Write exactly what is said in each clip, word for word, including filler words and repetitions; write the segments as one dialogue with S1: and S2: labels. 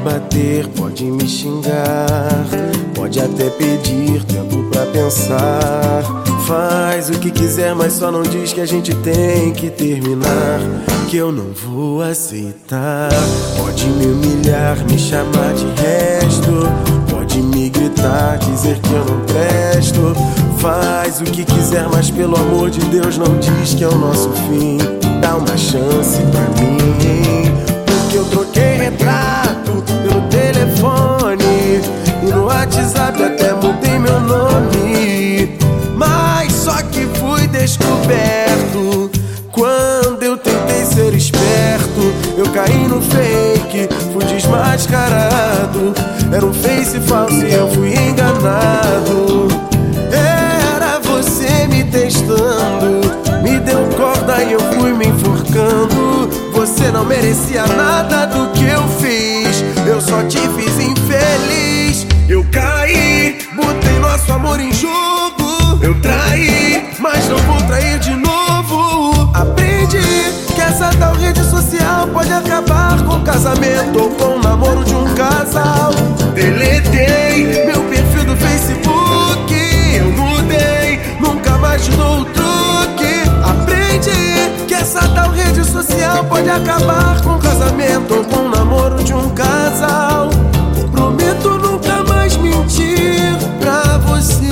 S1: bater, pode me xingar, pode até pedir tempo pra pensar. Faz o que quiser, mas só não diz que a gente tem que terminar, que eu não vou aceitar. Pode me humilhar, me chamar de resto, pode me gritar, dizer que eu não presto. Faz o que quiser, mas pelo amor de Deus não diz que é o nosso fim. Dá uma chance pra mim, porque eu troquei retrato pelo telefone e no WhatsApp até mudei meu nome. Mas só que fui descoberto quando eu tentei ser esperto. Eu caí no fake, fui desmascarado. Era um face falso e eu fui enganado. Era você me testando, me deu corda e eu fui me enforcando. Você não merecia nada do que eu fiz, eu só te fiz infeliz. Eu caí, botei nosso amor em jogo. Eu traí, mas não vou trair de novo. Aprendi que essa tal rede social pode acabar com o casamento ou com o namoro de um casal. Deletei meu perfil do Facebook, eu mudei, nunca mais te dou o truque. Aprendi que essa tal rede social pode acabar com o casamento ou com o namoro de um casal. Prometo nunca mais mentir pra você.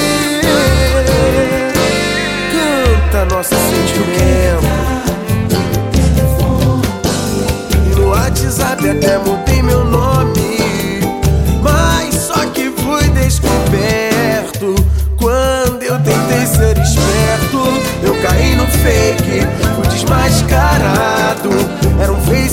S1: Canta nosso sentimento. No WhatsApp até mudei meu nome, mas só que fui descoberto quando eu tentei ser esperto. Eu caí no fake, fui desmascarado. Era um face